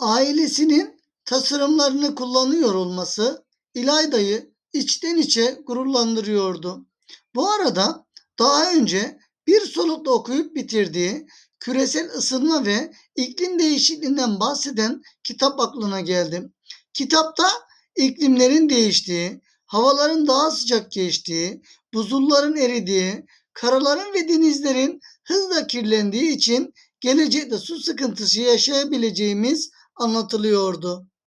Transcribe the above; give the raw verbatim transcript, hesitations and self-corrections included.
Ailesinin tasarımlarını kullanıyor olması İlayda'yı içten içe gururlandırıyordu. Bu arada daha önce bir solukta okuyup bitirdiği küresel ısınma ve iklim değişikliğinden bahseden kitap aklına geldi. Kitapta iklimlerin değiştiği, havaların daha sıcak geçtiği, buzulların eridiği, karaların ve denizlerin hızla kirlendiği için gelecekte su sıkıntısı yaşayabileceğimiz anlatılıyordu.